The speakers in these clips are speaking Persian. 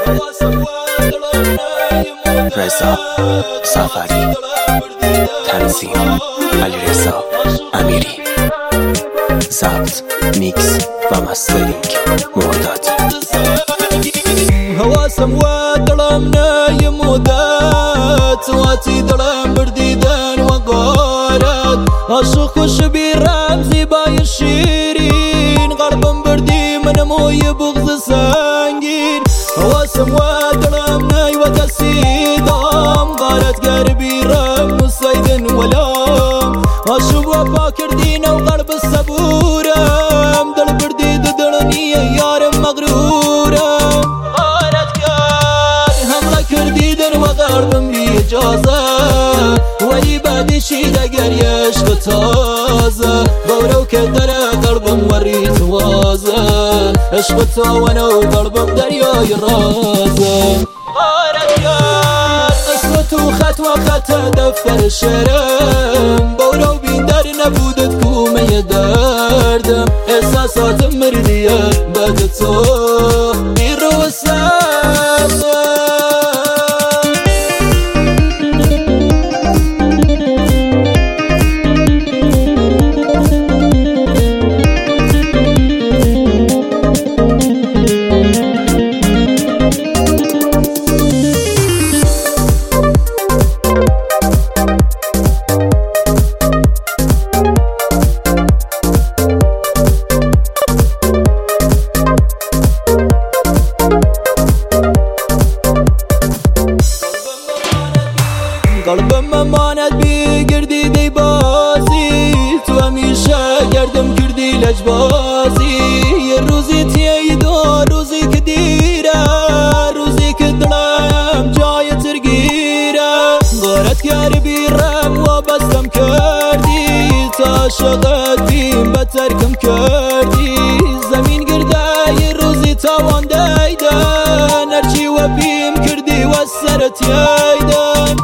رضا سفری، تنظیم علیرضا امیری، ضبط، میکس و مسترینگ مرداد. حواسم و دلم نمودت واتی دلم بردیدن و قارت عاشق خوش بیرم زیبای شیرین قلبم بردی من موی بغض سنگین حواسم و دلم نی و دستیدم غارت گر بیرم نسیدن ولام عاشق و پا کردین و قلب صبورم دل بردی دلنی یارم مغرورم قلبم بی اجازه ولی بعدشی دگر عشق تازه بورو که در قلبم وری توازه عشق تو و نو قلبم دریای رازه غارت کرد اسم تو خط و خط دفتر شعرم بورو بین در نبودت کومه دردم احساساتم مردیه بعد تو بیرو سازه قلبم مماند بی گردی دی بازی تو همیشه گردم کردی لجبازی یه روزی تیه دو روزی که دیره روزی که دلم جای ترگیره غارت گر بیرم و بستم کردی تا شغلتیم بترکم کردی زمین گرده یه روزی تاوان دیدن هرچی و بیم کردی و سرت ییدن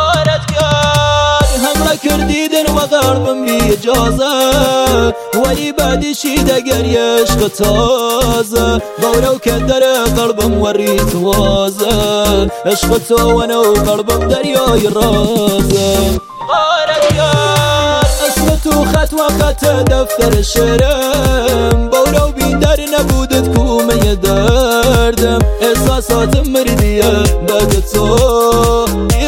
کردیدن و قلبم بی اجازه ولی بعدشی دگر عشق تازه بورو که در قلبم وری توازه عشق تو و نو قلبم دریای رازه غارت کرد اسم تو خط و خط دفتر شعرم بورو بین در نبودت کومه دردم احساساتم مردیه بعد تو